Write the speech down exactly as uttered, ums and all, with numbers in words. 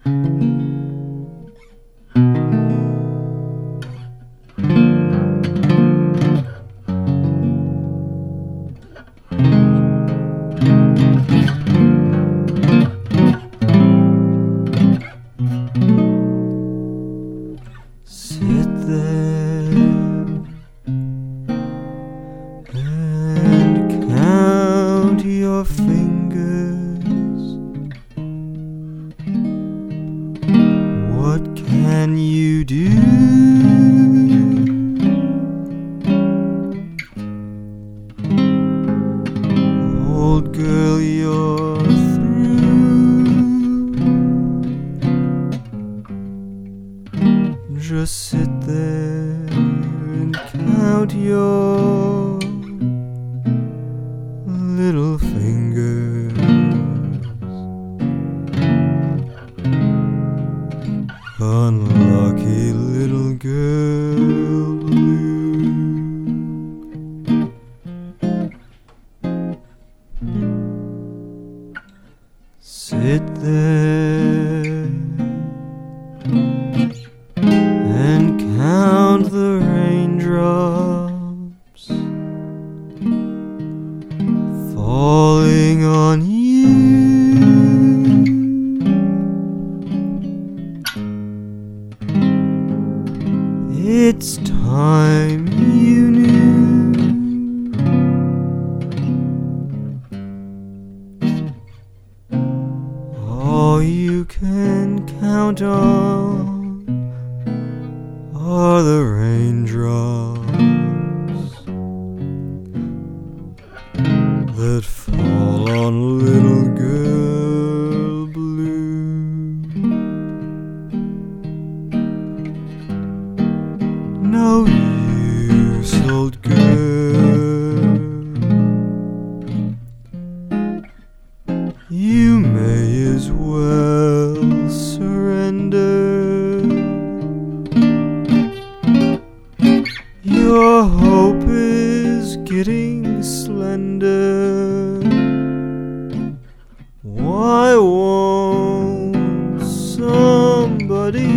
Sit there and count your fingers. What can you do? Old girl, you're through. Just sit there and count your little fingers. Unlucky little girl blue. Sit there and count the raindrops falling on you. It's time you knew. All you can count on are the raindrops that fall on little girl blue. No use, old girl, you may as well surrender. Your hope is getting slender. Why won't somebody